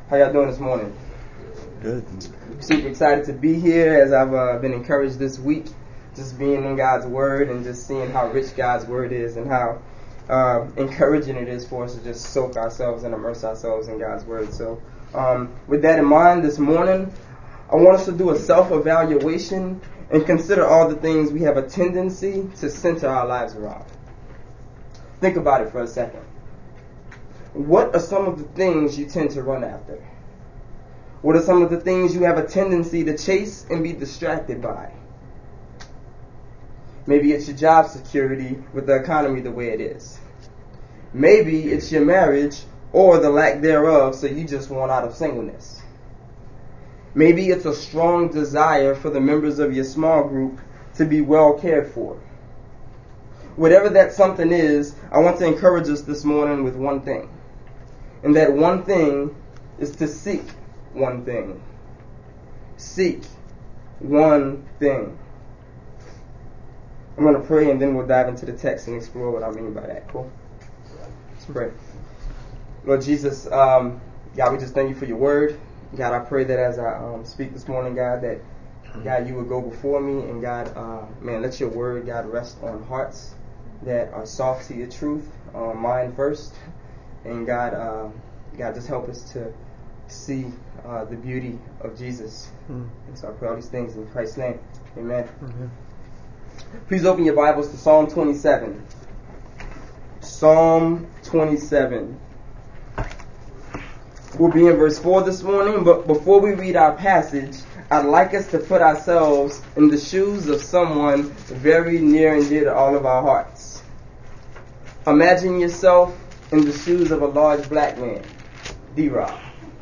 How y'all doing this morning? Good. Super excited to be here as I've been encouraged this week, just being in God's Word and just seeing how rich God's Word is and how encouraging it is for us to just soak ourselves and immerse ourselves in God's Word. So with that in mind, this morning, I want us to do a self-evaluation and consider all the things we have a tendency to center our lives around. Think about it for a second. What are some of the things you tend to run after? What are some of the things you have a tendency to chase and be distracted by? Maybe it's your job security with the economy the way it is. Maybe it's your marriage or the lack thereof, so you just want out of singleness. Maybe it's a strong desire for the members of your small group to be well cared for. Whatever that something is, I want to encourage us this morning with one thing. And that one thing is to seek one thing. Seek one thing. I'm going to pray and then we'll dive into the text and explore what I mean by that. Cool? Let's pray. Lord Jesus, God, we just thank you for your word. God, I pray that as I speak this morning, God, that God, you would go before me and God, let your word, God, rest on hearts that are soft to your truth, mine first. And God, just help us to see the beauty of Jesus. And so I pray all these things in Christ's name. Amen. Please open your Bibles to Psalm 27. Psalm 27. We'll be in verse 4 this morning, but before we read our passage, I'd like us to put ourselves in the shoes of someone very near and dear to all of our hearts. Imagine yourself in the shoes of a large black man, D-Rob.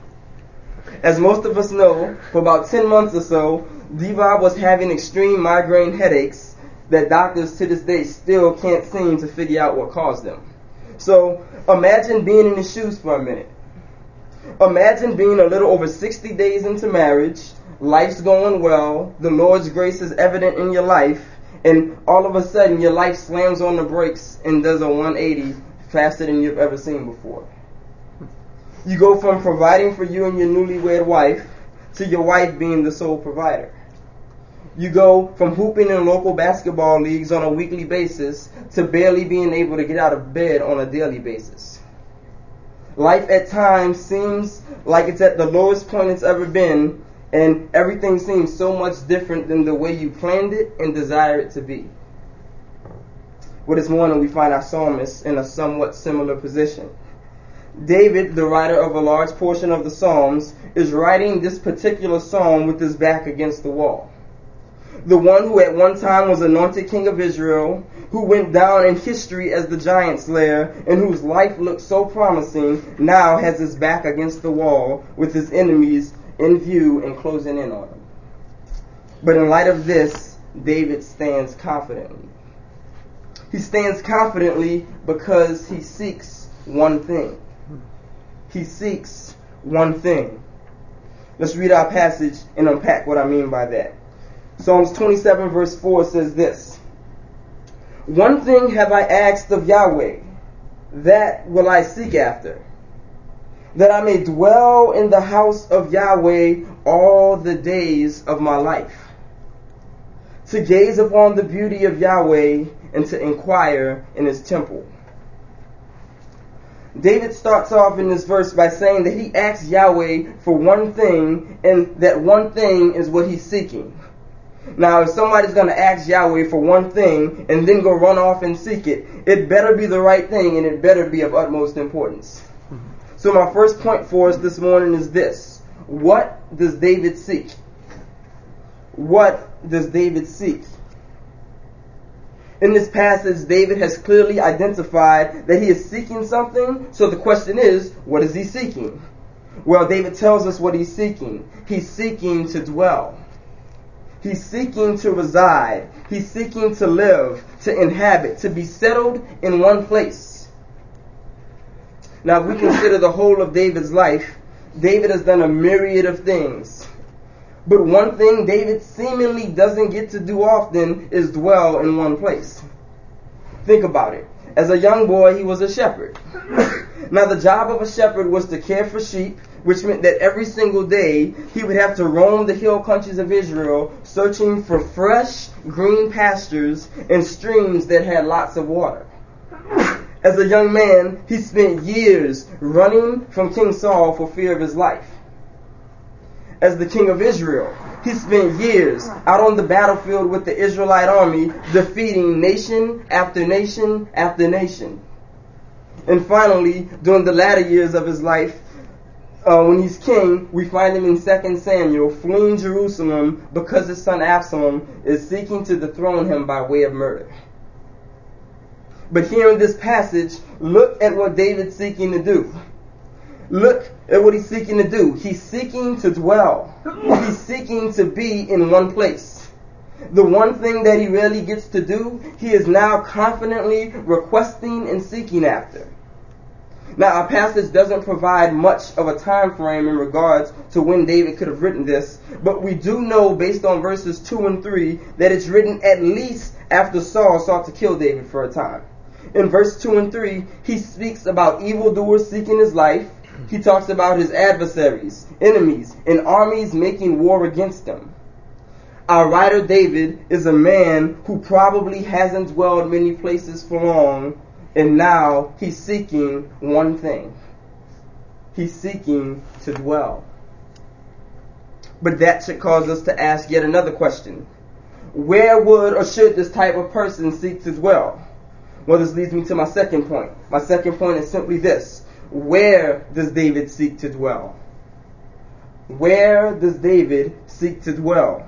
As most of us know, for about 10 months or so, D-Rob was having extreme migraine headaches that doctors to this day still can't seem to figure out what caused them. So imagine being in his shoes for a minute. Imagine being a little over 60 days into marriage, life's going well, the Lord's grace is evident in your life, and all of a sudden your life slams on the brakes and does a 180 faster than you've ever seen before. You go from providing for you and your newlywed wife to your wife being the sole provider. You go from hooping in local basketball leagues on a weekly basis to barely being able to get out of bed on a daily basis. Life at times seems like it's at the lowest point it's ever been, and everything seems so much different than the way you planned it and desire it to be. Well, this morning we find our psalmist in a somewhat similar position. David, the writer of a large portion of the Psalms, is writing this particular psalm with his back against the wall. The one who at one time was anointed king of Israel, who went down in history as the giant slayer, and whose life looked so promising, now has his back against the wall with his enemies in view and closing in on him. But in light of this, David stands confidently. He stands confidently because he seeks one thing. He seeks one thing. Let's read our passage and unpack what I mean by that. Psalms 27 verse 4 says this: One thing have I asked of Yahweh, that will I seek after, that I may dwell in the house of Yahweh all the days of my life, to gaze upon the beauty of Yahweh and to inquire in his temple. David starts off in this verse by saying that he asks Yahweh for one thing, and that one thing is what he's seeking. Now, if somebody's going to ask Yahweh for one thing and then go run off and seek it, it better be the right thing and it better be of utmost importance. So my first point for us this morning is this: what does David seek? What does David seek? In this passage, David has clearly identified that he is seeking something. So the question is, what is he seeking? Well, David tells us what he's seeking. He's seeking to dwell. He's seeking to reside. He's seeking to live, to inhabit, to be settled in one place. Now, if we consider the whole of David's life, David has done a myriad of things. But one thing David seemingly doesn't get to do often is dwell in one place. Think about it. As a young boy, he was a shepherd. Now, the job of a shepherd was to care for sheep, which meant that every single day he would have to roam the hill countries of Israel, searching for fresh, green pastures and streams that had lots of water. As a young man, he spent years running from King Saul for fear of his life. As the king of Israel, he spent years out on the battlefield with the Israelite army, defeating nation after nation after nation. And finally, during the latter years of his life, when he's king, we find him in 2 Samuel fleeing Jerusalem because his son Absalom is seeking to dethrone him by way of murder. But here in this passage, look at what David's seeking to do. Look at what he's seeking to do. He's seeking to dwell. He's seeking to be in one place. The one thing that he rarely gets to do, he is now confidently requesting and seeking after. Now, our passage doesn't provide much of a time frame in regards to when David could have written this, but we do know, based on verses 2 and 3, that it's written at least after Saul sought to kill David for a time. In verse 2 and 3, he speaks about evildoers seeking his life. He talks about his adversaries, enemies, and armies making war against him. Our writer David is a man who probably hasn't dwelled many places for long, and now he's seeking one thing. He's seeking to dwell. But that should cause us to ask yet another question. Where would or should this type of person seek to dwell? Well, this leads me to my second point. My second point is simply this. Where does David seek to dwell? Where does David seek to dwell?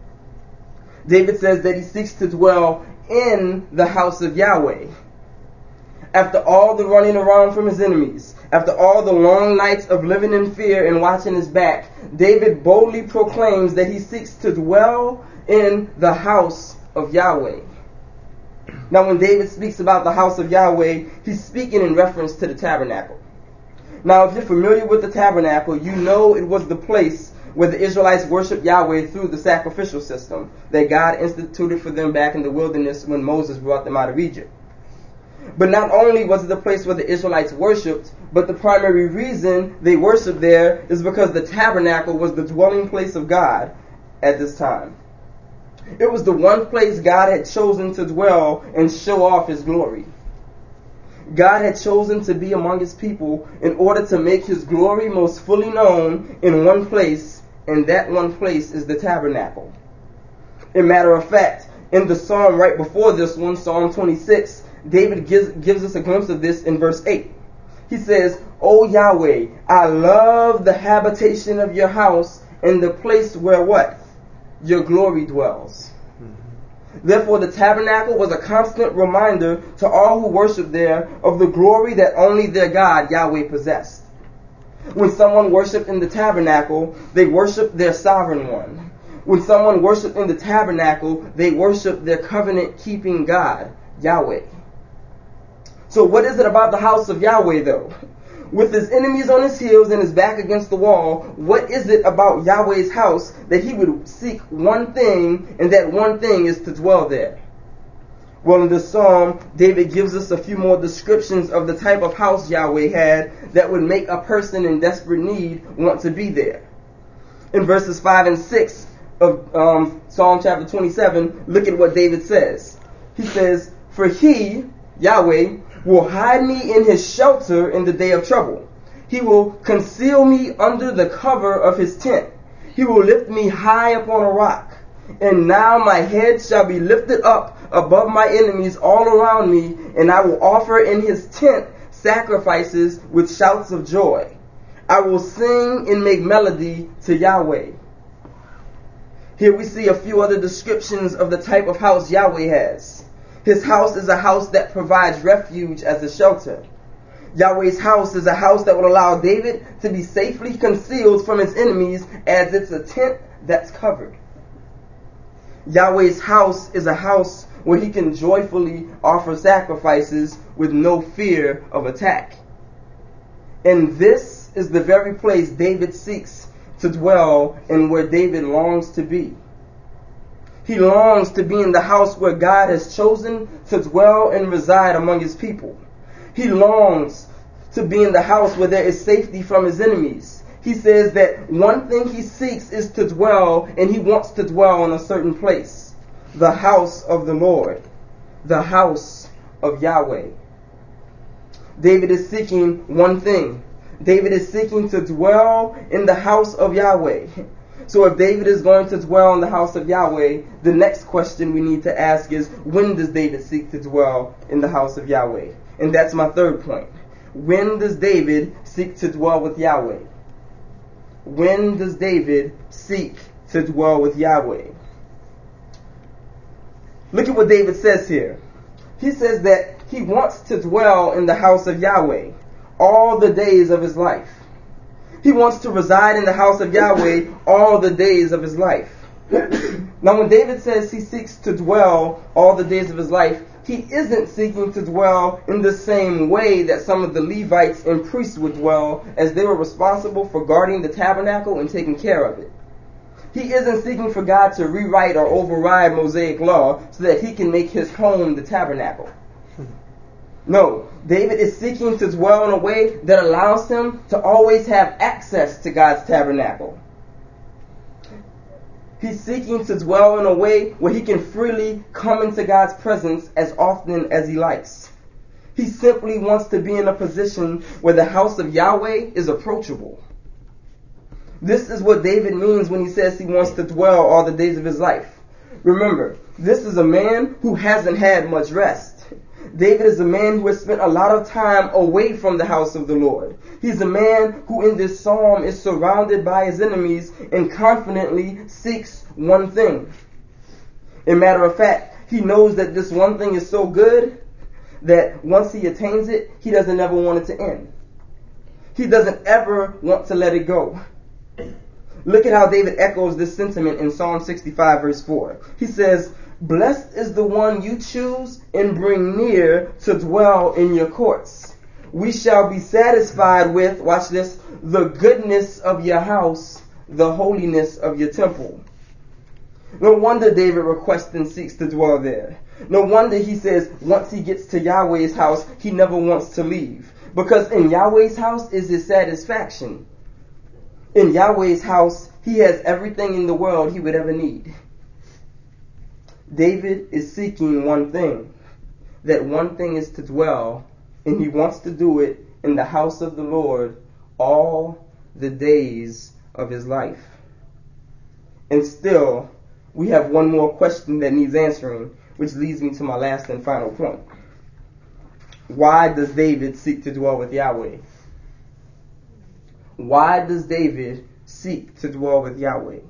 David says that he seeks to dwell in the house of Yahweh. After all the running around from his enemies, after all the long nights of living in fear and watching his back, David boldly proclaims that he seeks to dwell in the house of Yahweh. Now, when David speaks about the house of Yahweh, he's speaking in reference to the tabernacle. Now, if you're familiar with the tabernacle, you know it was the place where the Israelites worshiped Yahweh through the sacrificial system that God instituted for them back in the wilderness when Moses brought them out of Egypt. But not only was it the place where the Israelites worshipped, but the primary reason they worshipped there is because the tabernacle was the dwelling place of God at this time. It was the one place God had chosen to dwell and show off his glory. God had chosen to be among his people in order to make his glory most fully known in one place, and that one place is the tabernacle. As a matter of fact, in the psalm right before this one, Psalm 26, David gives us a glimpse of this in verse 8. He says, "O Yahweh, I love the habitation of your house and the place where what? Your glory dwells." Therefore, the tabernacle was a constant reminder to all who worship there of the glory that only their God, Yahweh, possessed. When someone worshiped in the tabernacle, they worshiped their sovereign one. When someone worshiped in the tabernacle, they worshiped their covenant-keeping God, Yahweh. So what is it about the house of Yahweh, though? With his enemies on his heels and his back against the wall, what is it about Yahweh's house that he would seek one thing, and that one thing is to dwell there? Well, in this psalm, David gives us a few more descriptions of the type of house Yahweh had that would make a person in desperate need want to be there. In verses 5 and 6 of Psalm chapter 27, look at what David says. He says, "For he, Yahweh, will hide me in his shelter in the day of trouble. He will conceal me under the cover of his tent. He will lift me high upon a rock. And now my head shall be lifted up above my enemies all around me, and I will offer in his tent sacrifices with shouts of joy. I will sing and make melody to Yahweh." Here we see a few other descriptions of the type of house Yahweh has. His house is a house that provides refuge as a shelter. Yahweh's house is a house that will allow David to be safely concealed from his enemies, as it's a tent that's covered. Yahweh's house is a house where he can joyfully offer sacrifices with no fear of attack. And this is the very place David seeks to dwell and where David longs to be. He longs to be in the house where God has chosen to dwell and reside among his people. He longs to be in the house where there is safety from his enemies. He says that one thing he seeks is to dwell, and he wants to dwell in a certain place. The house of the Lord. The house of Yahweh. David is seeking one thing. David is seeking to dwell in the house of Yahweh. So if David is going to dwell in the house of Yahweh, the next question we need to ask is, when does David seek to dwell in the house of Yahweh? And that's my third point. When does David seek to dwell with Yahweh? When does David seek to dwell with Yahweh? Look at what David says here. He says that he wants to dwell in the house of Yahweh all the days of his life. He wants to reside in the house of Yahweh all the days of his life. Now when David says he seeks to dwell all the days of his life, he isn't seeking to dwell in the same way that some of the Levites and priests would dwell, as they were responsible for guarding the tabernacle and taking care of it. He isn't seeking for God to rewrite or override Mosaic law so that he can make his home the tabernacle. No, David is seeking to dwell in a way that allows him to always have access to God's tabernacle. He's seeking to dwell in a way where he can freely come into God's presence as often as he likes. He simply wants to be in a position where the house of Yahweh is approachable. This is what David means when he says he wants to dwell all the days of his life. Remember, this is a man who hasn't had much rest. David is a man who has spent a lot of time away from the house of the Lord. He's a man who in this psalm is surrounded by his enemies and confidently seeks one thing. As a matter of fact, he knows that this one thing is so good that once he attains it, he doesn't ever want it to end. He doesn't ever want to let it go. Look at how David echoes this sentiment in Psalm 65 verse 4. He says, "Blessed is the one you choose and bring near to dwell in your courts. We shall be satisfied with," watch this, "the goodness of your house, the holiness of your temple." No wonder David requests and seeks to dwell there. No wonder he says once he gets to Yahweh's house, he never wants to leave. Because in Yahweh's house is his satisfaction. In Yahweh's house, he has everything in the world he would ever need. David is seeking one thing. That one thing is to dwell, and he wants to do it in the house of the Lord all the days of his life. And still, we have one more question that needs answering, which leads me to my last and final point. Why does David seek to dwell with Yahweh? Why does David seek to dwell with Yahweh?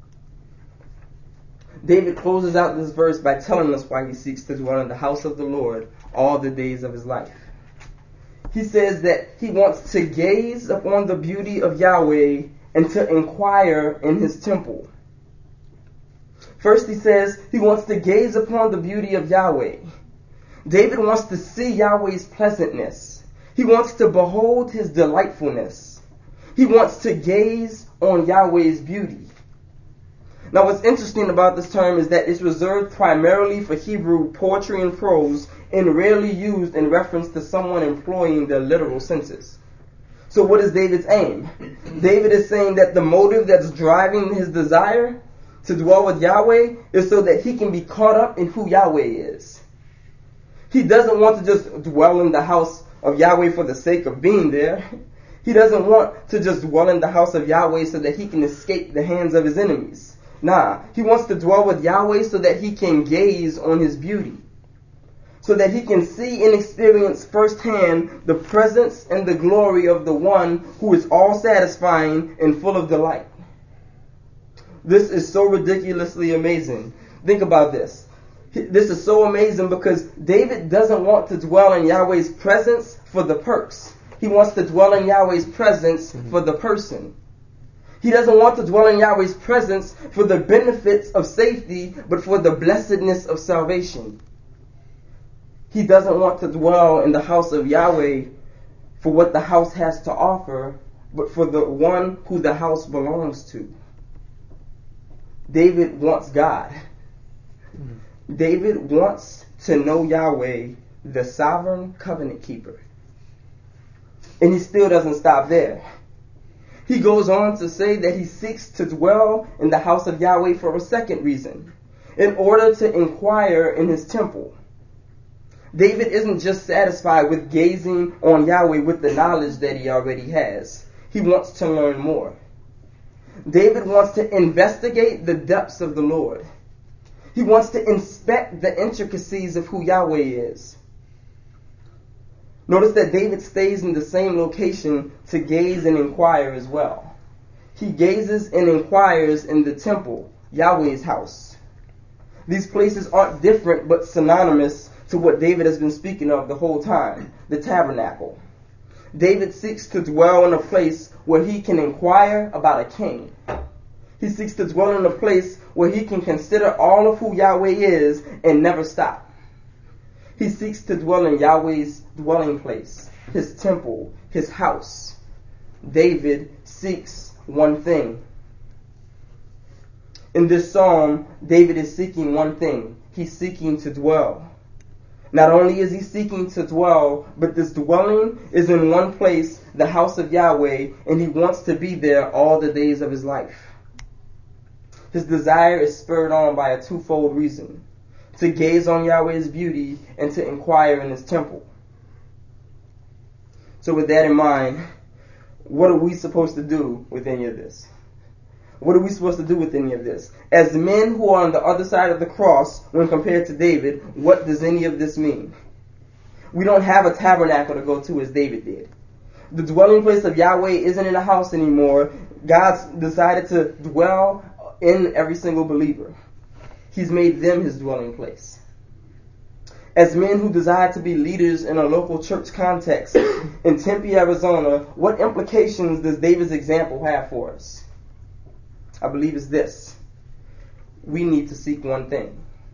David closes out this verse by telling us why he seeks to dwell in the house of the Lord all the days of his life. He says that he wants to gaze upon the beauty of Yahweh and to inquire in his temple. First he says he wants to gaze upon the beauty of Yahweh. David wants to see Yahweh's pleasantness. He wants to behold his delightfulness. He wants to gaze on Yahweh's beauty. Now what's interesting about this term is that it's reserved primarily for Hebrew poetry and prose and rarely used in reference to someone employing their literal senses. So what is David's aim? David is saying that the motive that's driving his desire to dwell with Yahweh is so that he can be caught up in who Yahweh is. He doesn't want to just dwell in the house of Yahweh for the sake of being there. He doesn't want to just dwell in the house of Yahweh so that he can escape the hands of his enemies. Nah, he wants to dwell with Yahweh so that he can gaze on his beauty. So that he can see and experience firsthand the presence and the glory of the one who is all satisfying and full of delight. This is so ridiculously amazing. Think about this. This is so amazing because David doesn't want to dwell in Yahweh's presence for the perks. He wants to dwell in Yahweh's presence for the person. He doesn't want to dwell in Yahweh's presence for the benefits of safety, but for the blessedness of salvation. He doesn't want to dwell in the house of Yahweh for what the house has to offer, but for the one who the house belongs to. David wants God. David wants to know Yahweh, the sovereign covenant keeper. And he still doesn't stop there. He goes on to say that he seeks to dwell in the house of Yahweh for a second reason, in order to inquire in his temple. David isn't just satisfied with gazing on Yahweh with the knowledge that he already has. He wants to learn more. David wants to investigate the depths of the Lord. He wants to inspect the intricacies of who Yahweh is. Notice that David stays in the same location to gaze and inquire as well. He gazes and inquires in the temple, Yahweh's house. These places aren't different but synonymous to what David has been speaking of the whole time, the tabernacle. David seeks to dwell in a place where he can inquire about a king. He seeks to dwell in a place where he can consider all of who Yahweh is and never stop. He seeks to dwell in Yahweh's dwelling place, his temple, his house. David seeks one thing. In this psalm, David is seeking one thing. He's seeking to dwell. Not only is he seeking to dwell, but this dwelling is in one place, the house of Yahweh, and he wants to be there all the days of his life. His desire is spurred on by a twofold reason: to gaze on Yahweh's beauty and to inquire in his temple. So with that in mind, what are we supposed to do with any of this? What are we supposed to do with any of this? As men who are on the other side of the cross, when compared to David, what does any of this mean? We don't have a tabernacle to go to as David did. The dwelling place of Yahweh isn't in a house anymore. God's decided to dwell in every single believer. He's made them his dwelling place. As men who desire to be leaders in a local church context in Tempe, Arizona, what implications does David's example have for us? I believe it's this: we need to seek one thing.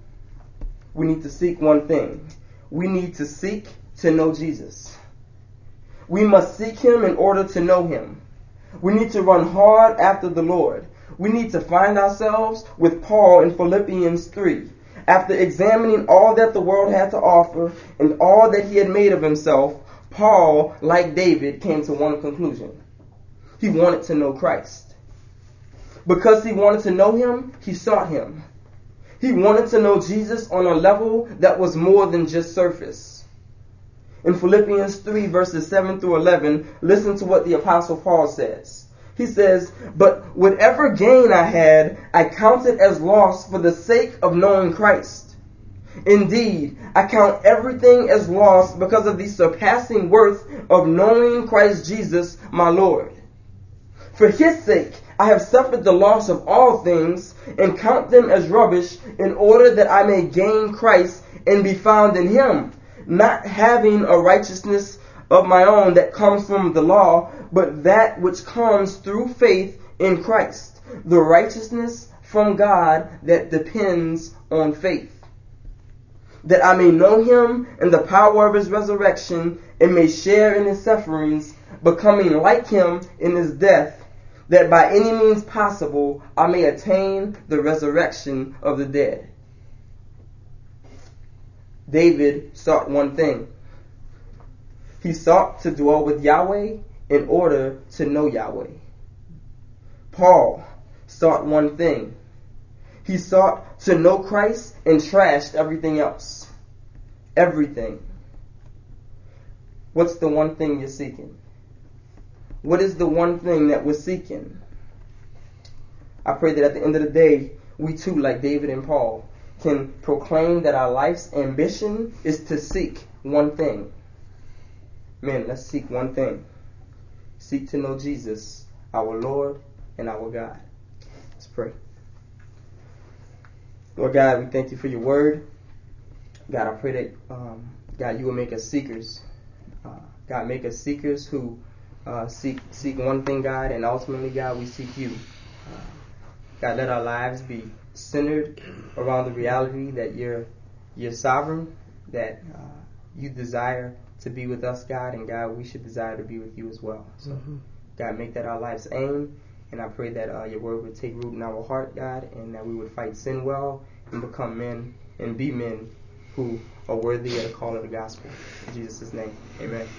We need to seek one thing. We need to seek to know Jesus. We must seek him in order to know him. We need to run hard after the Lord. We need to find ourselves with Paul in Philippians 3. After examining all that the world had to offer and all that he had made of himself, Paul, like David, came to one conclusion. He wanted to know Christ. Because he wanted to know him, he sought him. He wanted to know Jesus on a level that was more than just surface. In Philippians 3 verses 7 through 11, listen to what the Apostle Paul says. He says, "But whatever gain I had, I counted as loss for the sake of knowing Christ. Indeed, I count everything as loss because of the surpassing worth of knowing Christ Jesus, my Lord. For his sake, I have suffered the loss of all things and count them as rubbish in order that I may gain Christ and be found in him, not having a righteousness of my own that comes from the law, but that which comes through faith in Christ, the righteousness from God that depends on faith, that I may know him and the power of his resurrection and may share in his sufferings, becoming like him in his death, that by any means possible I may attain the resurrection of the dead." David sought one thing. He sought to dwell with Yahweh in order to know Yahweh. Paul sought one thing. He sought to know Christ and trashed everything else. Everything. What's the one thing you're seeking? What is the one thing that we're seeking? I pray that at the end of the day, we too, like David and Paul, can proclaim that our life's ambition is to seek one thing. Men, let's seek one thing. Seek to know Jesus, our Lord and our God. Let's pray. Lord God, we thank you for your word. God, I pray that, God, you will make us seekers. God, make us seekers who seek one thing, God, and ultimately, God, we seek you. God, let our lives be centered around the reality that you're sovereign, that you desire to be with us, God, and God, we should desire to be with you as well. So, God, make that our life's aim, and I pray that your word would take root in our heart, God, and that we would fight sin well, and become men and be men who are worthy of the call of the gospel. In Jesus' name, amen.